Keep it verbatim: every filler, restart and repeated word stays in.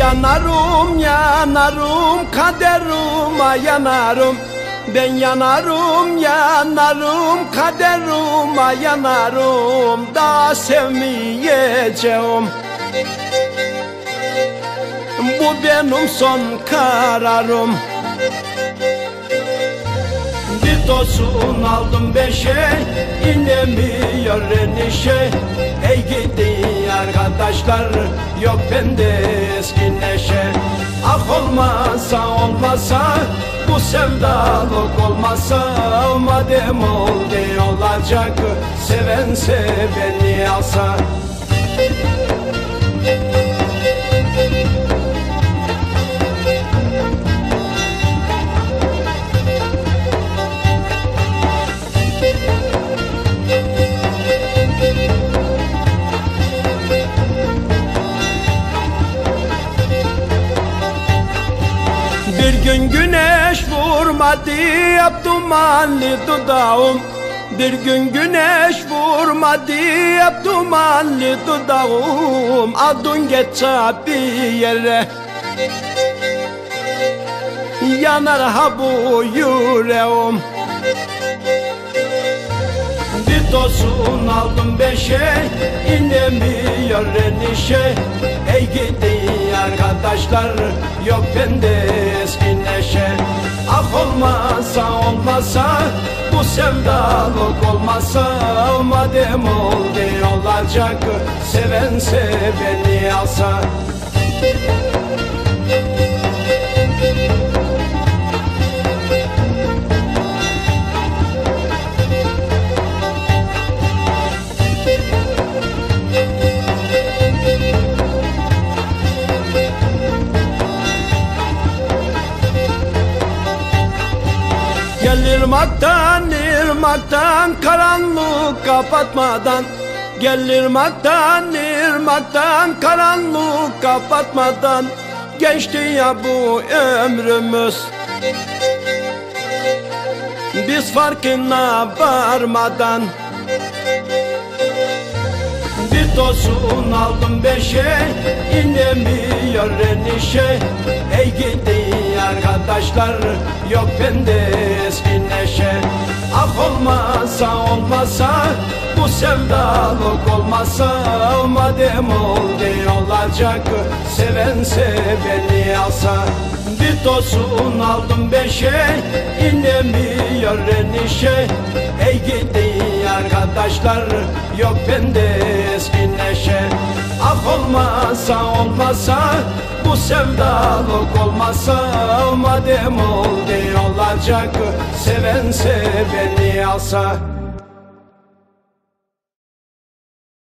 yanarım yanarım kaderime yanarım. Ben yanarım yanarım kaderime yanarım. Daha sevmeyeceğim. Bu benim son kararım. Bir tosun aldım beşe, inemiyor enişe. Ey gidi arkadaşlar, yok bende eski neşe. Ah olmasa olmasa, bu sevdalık olmasa, madem oldu olacak, sevense beni alsa. Bir gün güneş vurmadı hep dumanlı dudağım. Bir gün güneş vurmadı hep dumanlı dudağım. Adın geçe bir yere, yanar ha bu yüreğim. Bir tosun aldım beşe, inemiyor enişe. Ey gidi arkadaşlar, yok bende eski neşe. Ah olmasa olmasa, bu sevdalık olmasa, madem oldu olacak, sevense beni alsa. Gel ırmaktan, ırmaktan, karanlık kapatmadan. Gel ırmaktan, ırmaktan, karanlık kapatmadan. Geçti ya bu ömrümüz, biz farkına varmadan. Bir tosun aldım beşe, inemiyor enişe. Ey gidi arkadaşlar, yok bende eski neşe. Ah olmasa olmasa, bu sevdalık olmasa, madem oldu olacak, sevense beni alsa. Bir tosun aldım beşe, inemiyor enişe. Ey gidi arkadaşlar, yok bende eski neşe. Ah olmasa olmasa, bu sevdalık olmasa, madem oldu olacak, sevense beni alsa.